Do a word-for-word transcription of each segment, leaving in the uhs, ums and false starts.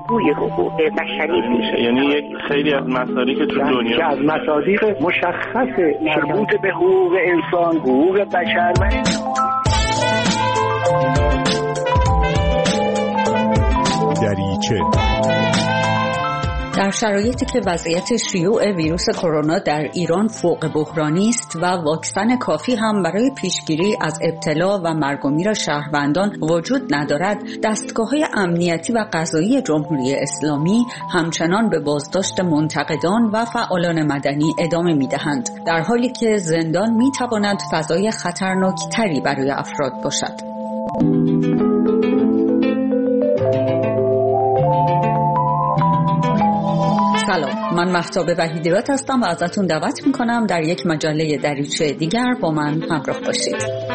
بازگوی حقوق بشری میشه. یعنی یک خیلی از مصادیق تو دنیا که از مصادیق مشخص مربوط به حقوق انسان، حقوق بشر و دریچه. در شرایطی که وضعیت شیوع ویروس کرونا در ایران فوق بحرانی است و واکسن کافی هم برای پیشگیری از ابتلا و مرگ و میر شهروندان وجود ندارد، دستگاه‌های امنیتی و قضایی جمهوری اسلامی همچنان به بازداشت منتقدان و فعالان مدنی ادامه می‌دهند، در حالی که زندان می‌تواند فضای خطرناک‌تری برای افراد باشد. سلام، من مهتاب وحیدی‌راد هستم و ازتون دعوت میکنم در یک مجله دریچه دیگر با من همراه باشید.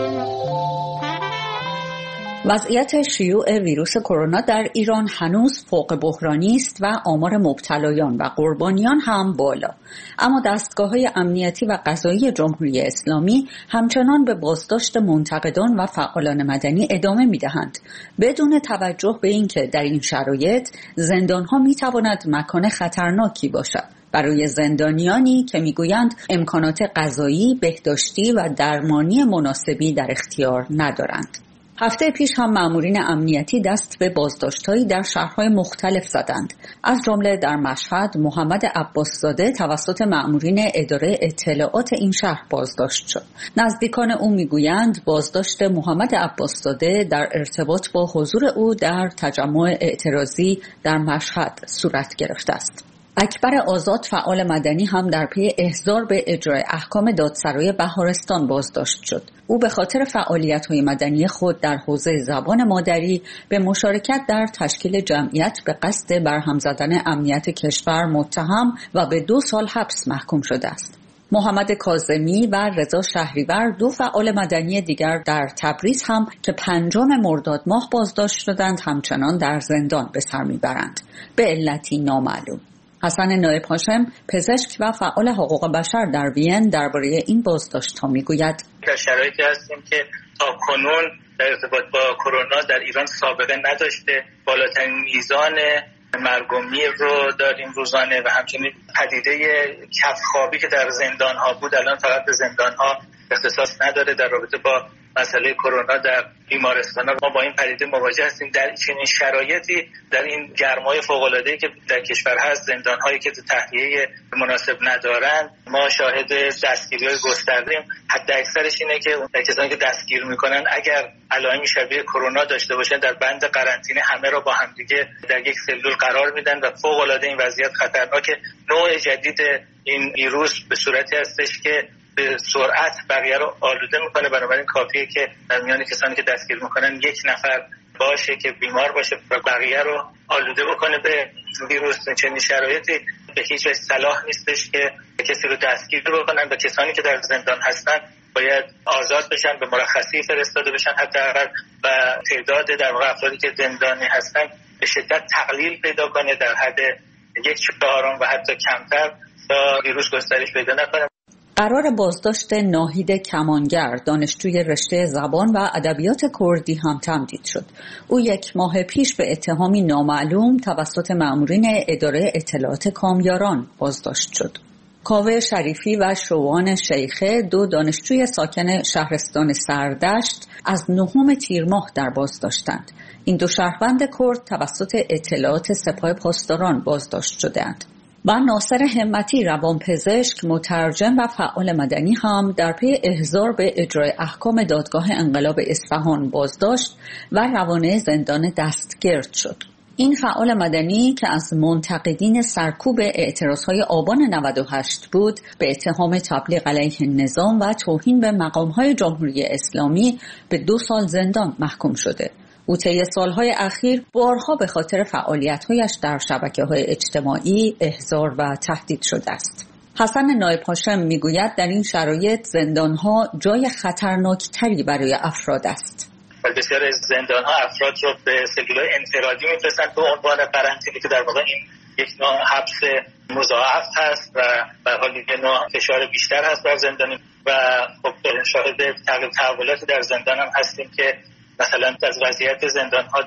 وضعیت شیوع ویروس کرونا در ایران هنوز فوق بحرانی است و آمار مبتلایان و قربانیان هم بالا. اما دستگاه‌های امنیتی و قضایی جمهوری اسلامی همچنان به بازداشت منتقدان و فعالان مدنی ادامه می‌دهند، بدون توجه به اینکه در این شرایط زندان‌ها می‌تواند مکان خطرناکی باشد برای زندانیانی که می‌گویند امکانات غذایی، بهداشتی و درمانی مناسبی در اختیار ندارند. هفته پیش هم مامورین امنیتی دست به بازداشت‌هایی در شهرهای مختلف زدند. از جمله در مشهد محمد عباس‌زاده توسط مامورین اداره اطلاعات این شهر بازداشت شد. نزدیکان او میگویند بازداشت محمد عباس‌زاده در ارتباط با حضور او در تجمع اعتراضی در مشهد صورت گرفته است. اکبر آزاد فعال مدنی هم در پی احضار به اجرای احکام دادسرای بهارستان بازداشت شد. او به خاطر فعالیت‌های مدنی خود در حوزه زبان مادری به مشارکت در تشکیل جمعیت به قصد برهم زدن امنیت کشور متهم و به دو سال حبس محکوم شده است. محمد کاظمی و رضا شهریور دو فعال مدنی دیگر در تبریز هم که پنجم مرداد ماه بازداشت شدند همچنان در زندان به سر میبرند به علتی نامعلوم. حسن نایب هاشم پزشک و فعال حقوق بشر در وین درباره این بازداشت‌ها میگوید: در شرایطی هستیم که تا کنون در ارتباط با کرونا در ایران سابقه نداشته، بالاترین میزان مرگ و میر رو داریم روزانه و همچنین پدیده کف‌خوابی که در زندان‌ها بود الان فقط به زندان‌ها اختصاص نداره. در رابطه با مسئله کرونا در بیمارستان‌ها ما با این پدیده مواجه هستیم. در چنین شرایطی در این گرمای فوق‌العاده‌ای که در کشور هست، زندان‌هایی که تهیه مناسب ندارند، ما شاهد دستگیری‌های گسترده‌ایم. حد اکثرش اینه که کسانی که دستگیر می‌کنن اگر علائم شبیه کرونا داشته باشن در بند قرنطینه همه را با همدیگه در یک سلول قرار میدن و فوق‌العاده این وضعیت خطرناکه. نوع جدید این ویروس به صورتی هستش که به سرعت بقیه رو آلوده میکنه، بنابراین کافیه که در میان کسانی که دستگیر میکنن یک نفر باشه که بیمار باشه و بقیه رو آلوده بکنه به ویروس. چنین شرایطی به هیچ وجه صلاح نیستش که کسی رو دستگیر بکنن و کسانی که در زندان هستن باید آزاد بشن، به مرخصی فرستاده بشن حداقل و تعداد در واقع افرادی که زندانی هستن به شدت تقلیل پیدا کنه در حد یک چهارم و حتی کمتر تا ویروس گسترش پیدا نکنه. قرار بازداشت ناهید کمانگر دانشجوی رشته زبان و ادبیات کردی هم تمدید شد. او یک ماه پیش به اتهامی نامعلوم توسط مامورین اداره اطلاعات کامیاران بازداشت شد. کاوه شریفی و شوان شیخه دو دانشجوی ساکن شهرستان سردشت از نهم تیر ماه در بازداشتند. این دو شهروند کرد توسط اطلاعات سپاه پاسداران بازداشت شدند. و ناصر همتی روانپزشک، مترجم و فعال مدنی هم در پی احضار به اجرای احکام دادگاه انقلاب اصفهان بازداشت و روانه زندان دستگرد شد. این فعال مدنی که از منتقدین سرکوب اعتراضهای آبان نود و هشت بود، به اتهام تبلیغ علیه نظام و توهین به مقامهای جمهوری اسلامی به دو سال زندان محکوم شده. او طی سالهای اخیر بارها به خاطر فعالیت‌هایش در شبکه‌های اجتماعی احضار و تهدید شده است. حسن نایب هاشم میگوید در این شرایط زندان‌ها جای خطرناکتری برای افراد است. بسیار از زندان‌ها افراد رو به سلول‌های انفرادی می‌فرستند به عنوان قرنطینه که در واقع این یک نوع حبس مضاعف هست و به حال یک نوع فشار بیشتر هست بر زندانی و خب شاهد تغییر تحولاتی در زندان هم هستیم که مثلا از وضعیت زندان‌ها در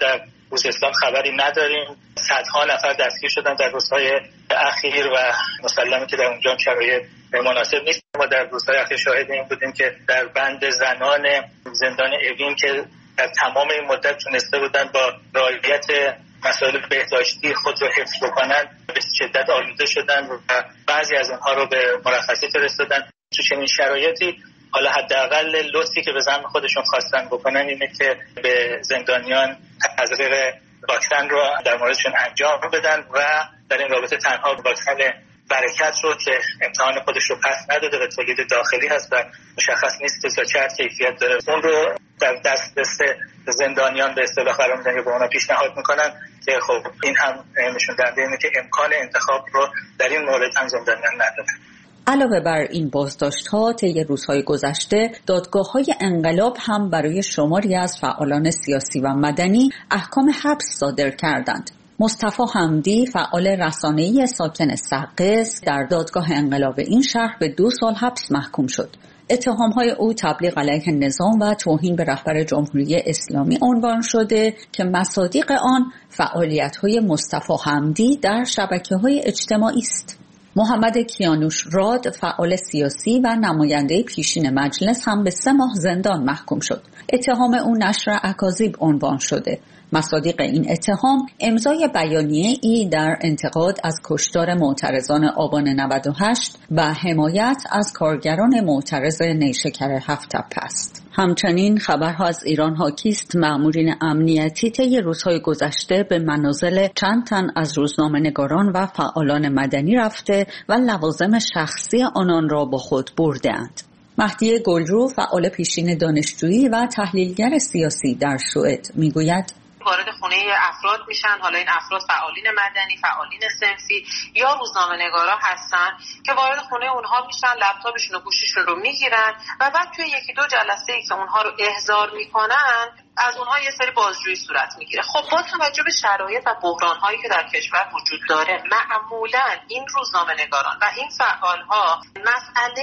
خوزستان خبری نداریم. صدها نفر دستگیر شدن در روزهای اخیر و مسلمه که در اونجا شرایط مناسب نیست. ما در روزهای اخیر شاهد این بودیم که در بند زنان زندان اوین که در تمام این مدت تونسته بودن با رعایت مسائل بهداشتی خود رو حفظ بکنن به شدت آلوده شدن و بعضی از اونها رو به مرخصی فرستادن. تو چنین شرایطی حالا حداقل لطفی که به زعم خودشون خواستن بکنن اینه که به زندانیان تزریق واکسن رو در موردشون انجام بدن و در این رابطه تنها واکسن برکت رو که امتحان خودش رو پس نداده و تولید داخلی هست و مشخص نیست که چه کیفیت داره، اون رو در دسترس زندانیان به اصطلاح قرار میدن یا به اونا پیشنهاد میکنن که خب این هم نشون دهنده اینه که امکان انتخاب رو در این مورد هم زندانیان ندارن. علاوه بر این بازداشت‌ها طی روزهای گذشته دادگاه‌های انقلاب هم برای شماری از فعالان سیاسی و مدنی احکام حبس صادر کردند. مصطفی حمدی فعال رسانه‌ای ساکن سقز در دادگاه انقلاب این شهر به دو سال حبس محکوم شد. اتهام‌های او تبلیغ علیه نظام و توهین به رهبر جمهوری اسلامی عنوان شده که مصادیق آن فعالیت‌های مصطفی حمدی در شبکه‌های اجتماعی است. محمد کیانوش راد فعال سیاسی و نماینده پیشین مجلس هم به سه ماه زندان محکوم شد. اتهام او نشر اکاذیب عنوان شده. مصادیق این اتهام امضای بیانیه ای در انتقاد از کشتار معترضان آبان نود و هشت و حمایت از کارگران معترض نیشکر هفت تپه است. همچنین خبرها از ایران حاکی است مأمورین امنیتی طی روزهای گذشته به منازل چند تن از روزنامه‌نگاران و فعالان مدنی رفته و لوازم شخصی آنان را با خود برده‌اند. مهدی گلرو فعال پیشین دانشجویی و تحلیلگر سیاسی در سوئد میگوید وارد خونه افراد میشن، حالا این افراد فعالین مدنی، فعالین صنفی یا روزنامه‌نگارا هستن که وارد خونه اونها میشن، لپتاپشون و گوشیشون رو میگیرن و بعد توی یکی دو جلسه ای که اونها رو احضار میکنن از اونها یه سری بازجویی صورت میگیره. خب با توجه به شرایط و بحران‌هایی که در کشور وجود داره، معمولاً این روزنامه‌نگاران و این فعال‌ها مسئله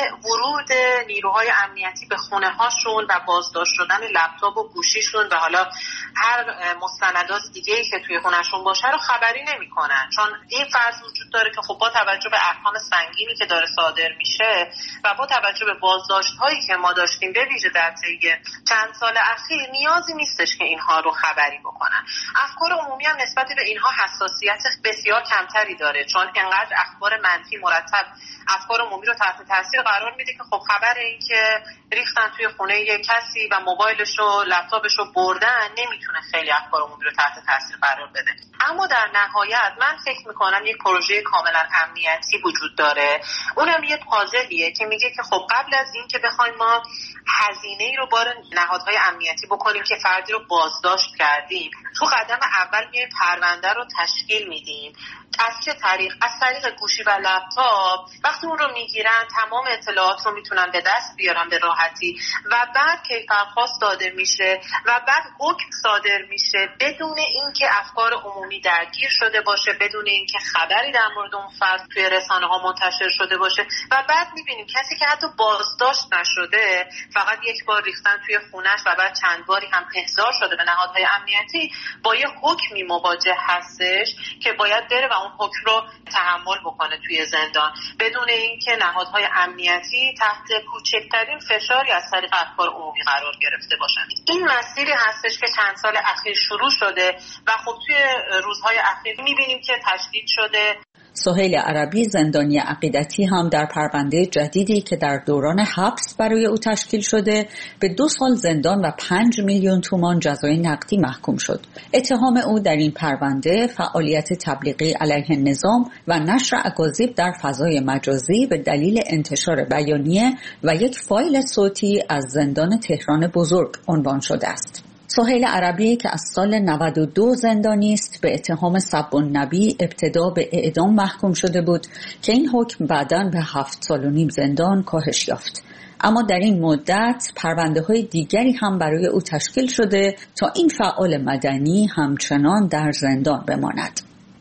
ورود نیروهای امنیتی به خونه‌هاشون و بازداشت شدن لپتاپ و گوشیشون و حالا هر مستندات دیگه‌ای که توی خونه‌شون باشه رو خبری نمی‌کنن، چون این فرض وجود داره که خب با توجه به احکام سنگینی که داره صادر میشه و با توجه به بازداشت‌هایی که ما داشتیم به ویژه در طی چند سال اخیر نیازی نیستش که اینها رو خبری بکنن. افکار عمومی هم نسبت به اینها حساسیت بسیار کمتری داره، چون انقدر اخبار منفی مرتب افکار عمومی رو تحت تاثیر قرار میده که خب خبر این که ریختن توی خونه یک کسی و موبایلش و لپتاپش رو بردن نمیتونه خیلی افکار عمومی رو تحت تاثیر قرار بده. اما در نهایت من فکر میکنم یک پروژه کاملا امنیتی وجود داره. اونم یه پازلیه که میگه که خب قبل از این که بخوایم ما هزینه‌ای رو بار نهادهای امنیتی بکنیم که فردی رو بازداشت کردیم، تو قدم اول میایم پرونده رو تشکیل میدیم. از چه طریق؟ از طریق گوشی و لپتاپ. وقتی اون رو میگیرن تمام اطلاعات رو میتونن به دست بیارن به راحتی و بعد کیفرخواست داده میشه و بعد حکم صادر میشه بدون اینکه افکار عمومی درگیر شده باشه، بدون اینکه خبری در مورد اون فرد توی رسانه ها منتشر شده باشه. و بعد میبینیم کسی که حتی بازداشت نشده، فقط یک بار ریختن توی خونش و بعد چند باری هم احضار شده به نهادهای امنیتی، با یه حکمی مواجه هستش که باید بره و اون حکم رو تحمل بکنه توی زندان بدون اینکه نهادهای امنیتی تحت کوچکترین فشاری از طریق افکار عمومی قرار گرفته باشن. این مسیری هستش که چند سال اخیر شروع شده و خب توی روزهای اخیر میبینیم که تشدید شده. سهیل عربی زندانی عقیدتی هم در پرونده جدیدی که در دوران حبس برای او تشکیل شده به دو سال زندان و پنج میلیون تومان جزای نقدی محکوم شد. اتهام او در این پرونده فعالیت تبلیغی علیه نظام و نشر اکاذیب در فضای مجازی به دلیل انتشار بیانیه و یک فایل صوتی از زندان تهران بزرگ عنوان شده است. سهیل عربی که از سال نود و دو زندانی است به اتهام سب النبی ابتدا به اعدام محکوم شده بود که این حکم بعداً به هفت سال و نیم زندان کاهش یافت. اما در این مدت پرونده های دیگری هم برای او تشکیل شده تا این فعال مدنی همچنان در زندان بماند.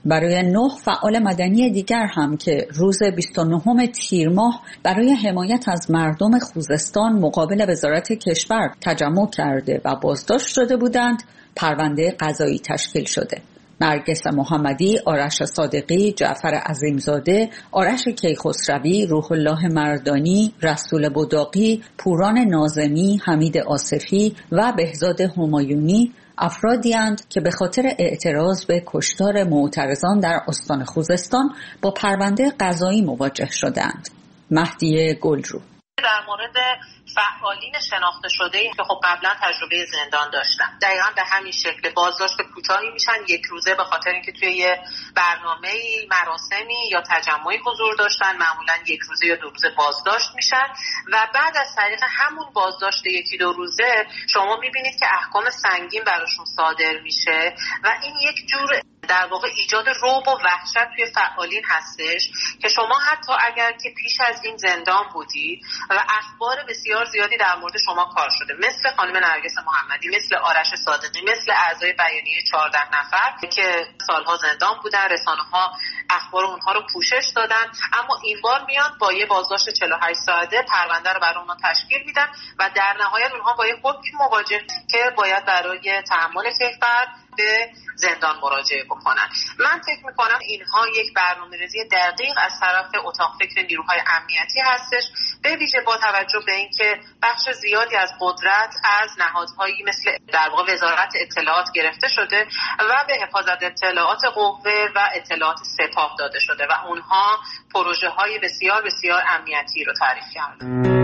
برای نه فعال مدنی دیگر هم که روز بیست و نهم تیر ماه برای حمایت از مردم خوزستان مقابل وزارت کشور تجمع کرده و بازداشت شده بودند، پرونده قضایی تشکیل شده. نرگس محمدی، آرش صادقی، جعفر عظیمزاده، آرش کیخسروی، روح الله مردانی، رسول بداقی، پوران ناظمی، حمید آصفی و بهزاد همایونی افرادی اند که به خاطر اعتراض به کشتار معترضان در استان خوزستان با پرونده قضایی مواجه شدند. مهدی گلرو: در مورد فعالین شناخته شده‌ای که خب قبلا تجربه زندان داشتن، دقیقاً به همین شکل بازداشت کوتاهی میشن، یک روزه، به خاطر اینکه توی یه برنامه‌ای، مراسمی یا تجمعی حضور داشتن، معمولاً یک روزه یا دو روزه بازداشت میشن و بعد از طریق همون بازداشت یکی دو روزه شما میبینید که احکام سنگین براشون صادر میشه و این یک جور در واقع ایجاد رعب و وحشت توی فعالین هستش که شما حتی اگر که پیش از این زندان بودید و اخبار بسیار زیادی در مورد شما کار شده، مثل خانم نرگس محمدی، مثل آرش صادقی، مثل اعضای بیانیه چهارده نفر که سالها زندان بودن، رسانه‌ها اخبار اونها رو پوشش دادن، اما این بار میان با یه بازداشت چهل و هشت ساعته پرونده رو برای اونها تشکیل میدن و در نهایت اونها با یه حکم مواجه که باید برای تحمل کیفر به زندان مراجعه بکنن. من فکر میکنم اینها یک برنامه‌ریزی دقیق از طرف اتاق فکر نیروهای امنیتی هستش، به ویژه با توجه به اینکه بخش زیادی از قدرت از نهادهایی مثل در واقع وزارت اطلاعات گرفته شده و به حفاظت اطلاعات قوه و اطلاعات سپاه داده شده و اونها پروژه های بسیار بسیار امنیتی رو تعریف کردن.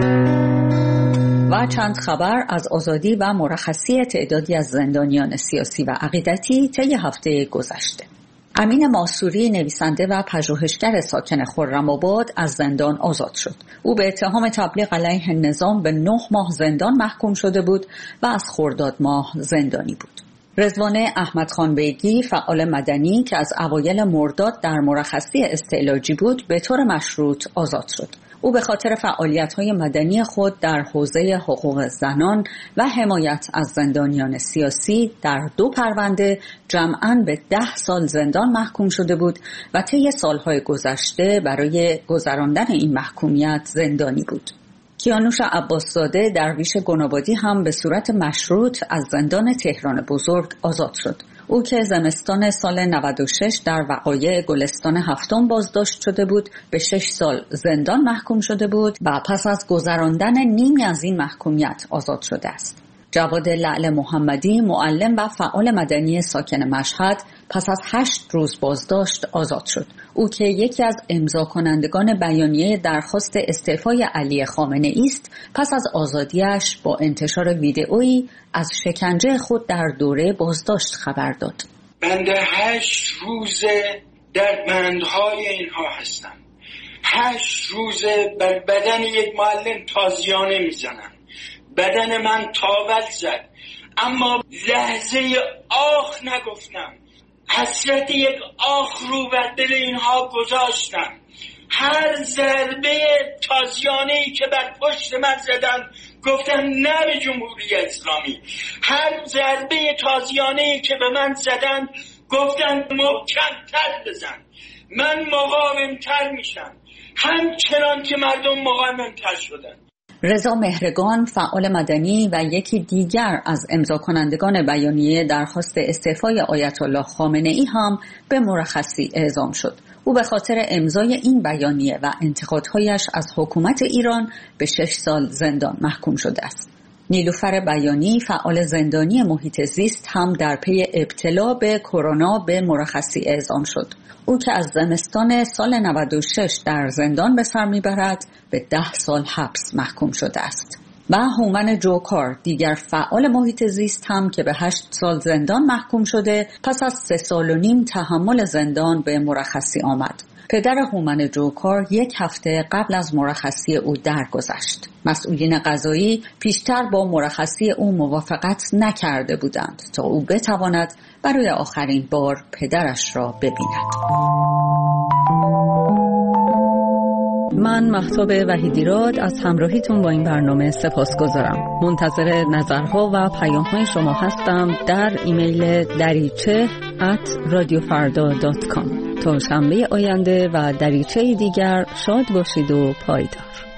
و چند خبر از آزادی و مرخصی تعدادی از زندانیان سیاسی و عقیدتی طی هفته گذشته. امین ماسوری، نویسنده و پژوهشگر ساکن خرم‌آباد، از زندان آزاد شد. او به اتهام تبلیغ علیه نظام به نه ماه زندان محکوم شده بود و از خرداد ماه زندانی بود. رضوان احمدخان بیگی، فعال مدنی که از اوایل مرداد در مرخصی استعلاجی بود، به طور مشروط آزاد شد. او به خاطر فعالیت‌های مدنی خود در حوزه حقوق زنان و حمایت از زندانیان سیاسی در دو پرونده جمعاً به ده سال زندان محکوم شده بود و طی سالهای گذشته برای گذراندن این محکومیت زندانی بود. کیانوش عباسزاده، درویش گنابادی، هم به صورت مشروط از زندان تهران بزرگ آزاد شد. او که زمستان سال نود و شش در وقایع گلستان هفتم بازداشت شده بود، به شش سال زندان محکوم شده بود و پس از گذراندن نیمی از این محکومیت آزاد شده است. جواد لعل محمدی، معلم و فعال مدنی ساکن مشهد، پس از هشت روز بازداشت آزاد شد. او که یکی از امضا کنندگان بیانیه درخواست استعفای علی خامنه‌ای است، پس از آزادیش با انتشار ویدئویی از شکنجه خود در دوره بازداشت خبر داد. بنده هشت روزه در بندهای اینها هستم. هشت روزه بر بدن یک معلم تازیانه میزنم. بدن من تاول زد، اما لحظه آخ نگفتم. حسرت یک آخ رو بر دل اینها گذاشتم. هر ضربه تازیانه‌ای که بر پشت من زدن گفتم نه به جمهوری اسلامی. هر ضربه تازیانه‌ای که به من زدن گفتن محکم‌تر بزن، من مقاوم‌تر میشم، همچنان که مردم مقاوم‌تر شدن. رضا مهرگان، فعال مدنی و یکی دیگر از امضا کنندگان بیانیه درخواست استعفای آیت الله خامنه‌ای، هم به مرخصی اعزام شد. او به خاطر امضای این بیانیه و انتقادهایش از حکومت ایران به شش سال زندان محکوم شده است. نیلوفر بیانی، فعال زندانی محیط زیست، هم در پی ابتلا به کرونا به مرخصی اعزام شد. او که از زمستان سال نود و شش در زندان به سر میبرد، به ده سال حبس محکوم شده است. و هومن جوکار، دیگر فعال محیط زیست، هم که به هشت سال زندان محکوم شده، پس از سه سال و نیم تحمل زندان به مرخصی آمد. پدر هومن جوکار یک هفته قبل از مرخصی او درگذشت. مسئولین قضایی پیشتر با مرخصی او موافقت نکرده بودند تا او بتواند برای آخرین بار پدرش را ببیند. من مهتاب وحیدیراد از همراهیتون با این برنامه سپاسگزارم. منتظر نظرها و پیام‌های شما هستم در ایمیل دریچه ات رادیو فردا دات کام. تا شنبه آینده و دریچه دیگر شاد باشید و پایدار.